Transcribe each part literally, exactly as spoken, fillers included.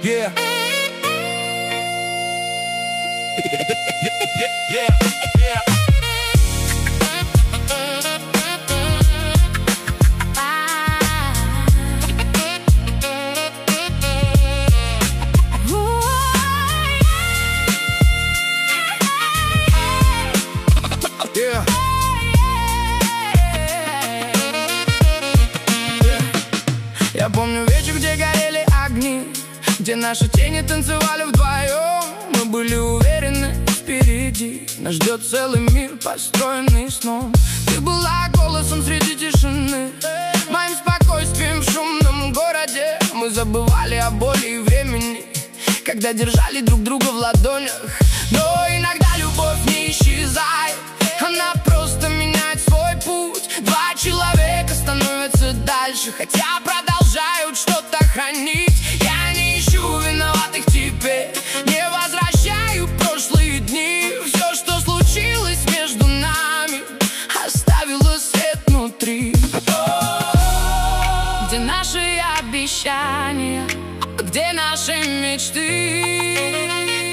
Yeah. Yeah, yeah. Я помню вечер, где горели огни, где наши тени танцевали вдвоем. Мы были уверены, впереди нас ждет целый мир, построенный сном. Ты была голосом среди тишины, моим спокойствием в шумном городе. Мы забывали о боли и времени, когда держали друг друга в ладонях. Но иногда любовь не исчезает, она просто меняет свой путь. Два человека становятся дальше, хотя продолжают что-то хранить. Я не ищу виноватых теперь, не возвращаю прошлые дни. Все, что случилось между нами, оставило след внутри. Где наши обещания, где наши мечты?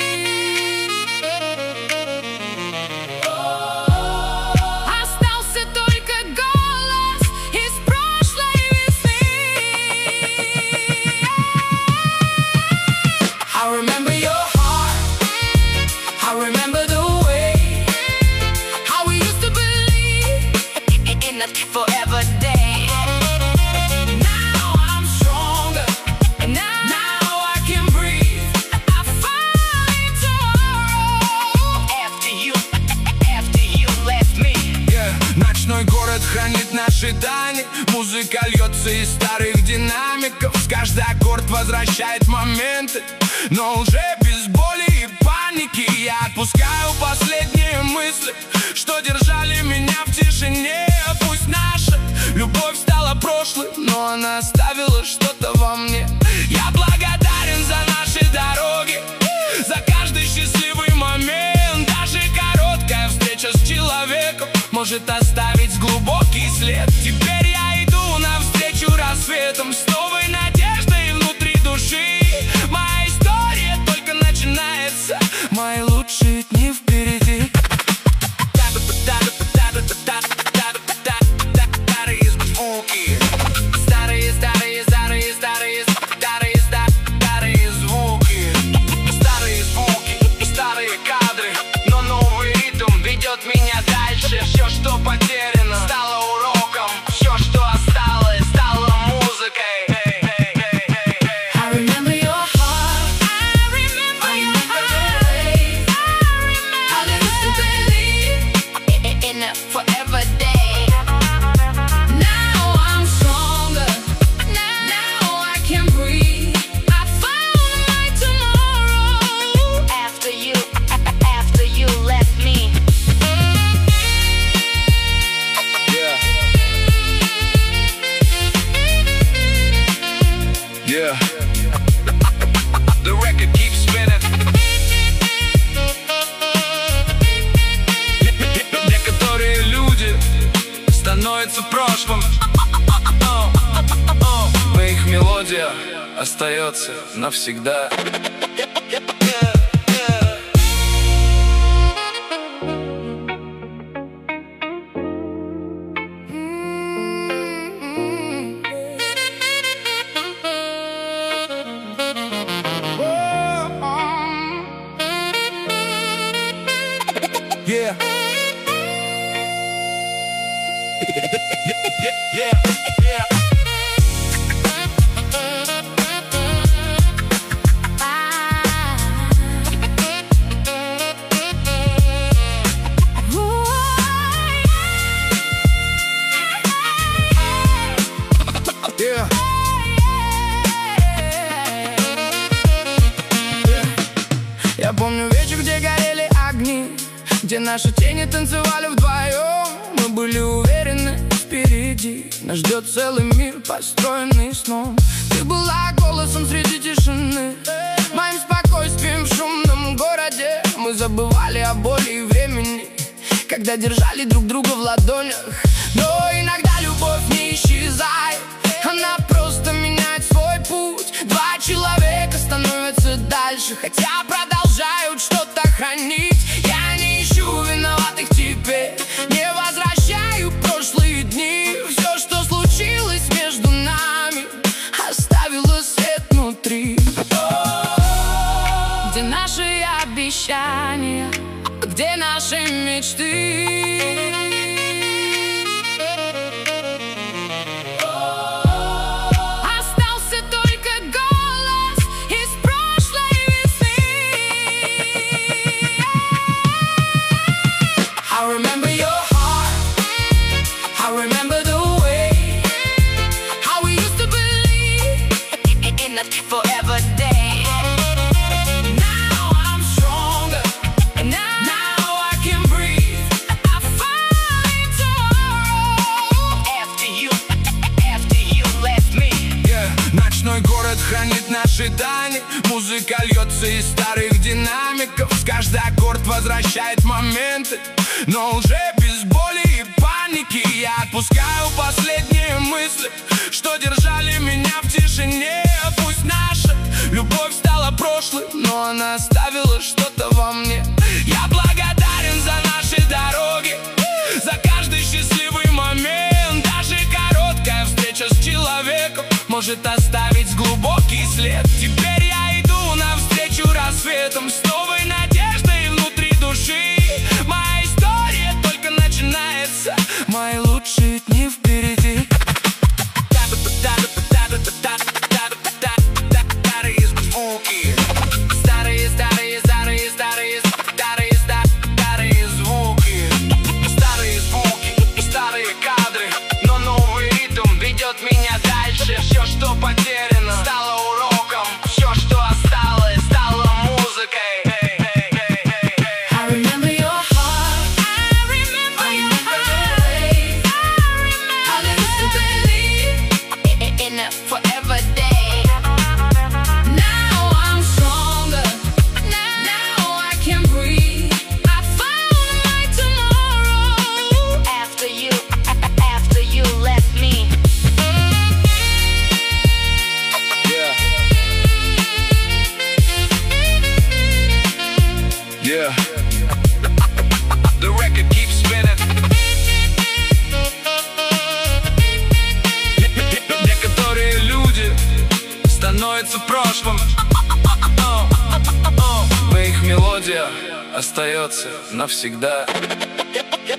Forever day. Now I'm stronger, and now, now I can breathe. I find tomorrow after you, after you left me. Yeah. Ночной город хранит наши тайны, музыка льется из старых динамиков. Каждый аккорд возвращает моменты, но уже без боли и паники. Я отпускаю последние мысли, что держали меня в тишине. Пусть наша любовь стала прошлым, но она оставила что-то во мне. Я благодарен за наши дороги, за каждый счастливый момент. Даже короткая встреча с человеком может оставить глубокий след. Теперь я иду навстречу рассветом с новой надеждой внутри души. Моя история только начинается, мои лучшие дни впереди. Старые, старые, старые, старые, старые, старые звуки, старые звуки, старые кадры, но новый ритм ведет меня дальше. Все, что потеряно, стало уроком. Все, что осталось, стало музыкой. I remember your heart, I remember your heart. I remember how they used to believe in a forever day. Yeah. The record keeps spinning. Некоторые люди становятся прошлым, но их мелодия остается навсегда. Yeah. Yeah, yeah, yeah. Я помню вечер, где горели огни, где наши тени танцевали вдвоем. Мы были уверены, впереди нас ждет целый мир, построенный сном. Ты была голосом среди тишины, моим спокойствием в шумном городе. Мы забывали о боли и времени, когда держали друг друга в ладонях. Но иногда любовь не исчезает, она просто меняет свой путь. Два человека становятся раньше, хотя продолжают что-то хранить. Я не ищу виноватых теперь, не возвращаю прошлые дни. Все, что случилось между нами, оставило след внутри. Где наши обещания, где наши мечты? Остался только голос из прошлой весны. I remember your heart, I remember the way how we used to believe in a forever day. Ночной город хранит наши тайны. Музыка льется из старых динамиков. Каждый аккорд возвращает моменты, но уже без боли и паники. Я отпускаю последние мысли, что держали меня в тишине. Пусть наша любовь стала прошлой, но она оставила что-то во мне. Я благодарен за наши дороги, за каждый счастливый момент. Даже короткая встреча с человеком может оставить глубокий след. Теперь я иду навстречу рассветом с новой надеждой внутри души. Моя история только начинается, мои лучшие дни впереди. Старые звуки, старые, старые, старые, старые, старые, старые звуки, старые звуки, старые кадры, но новый ритм ведет меня дальше. Все, что потеряно, стало уроком. Все, что осталось, стало музыкой. I remember your heart, I remember your heart. I used to believe in a forever day. Now I'm stronger, now I can breathe. I found my tomorrow after you, after you left me. Yeah, the record keeps spinning. Некоторые люди становятся в прошлом, но их мелодия остается навсегда.